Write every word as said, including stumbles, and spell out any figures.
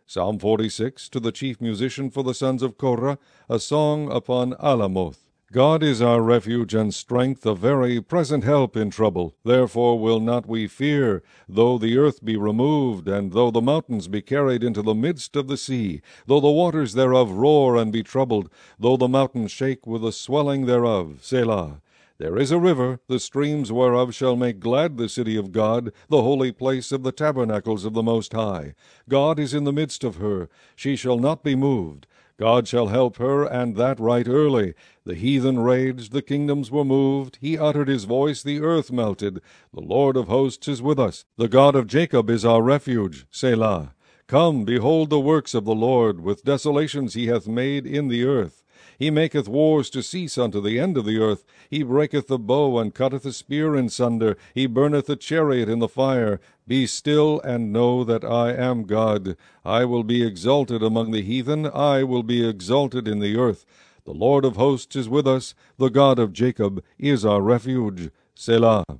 Psalm forty-six, to the chief musician for the sons of Korah, a song upon Alamoth. God is our refuge and strength, a very present help in trouble. Therefore will not we fear, though the earth be removed, and though the mountains be carried into the midst of the sea, though the waters thereof roar and be troubled, though the mountains shake with the swelling thereof. Selah. There is a river, the streams whereof shall make glad the city of God, the holy place of the tabernacles of the Most High. God is in the midst of her. She shall not be moved. God shall help her, and that right early. The heathen raged, the kingdoms were moved. He uttered his voice, the earth melted. The Lord of hosts is with us. The God of Jacob is our refuge. Selah. Come, behold the works of the Lord. With desolations he hath made in the earth. He maketh wars to cease unto the end of the earth. He breaketh the bow, and cutteth the spear in sunder. He burneth the chariot in the fire. Be still, and know that I am God. I will be exalted among the heathen. I will be exalted in the earth. The Lord of hosts is with us. The God of Jacob is our refuge. Selah.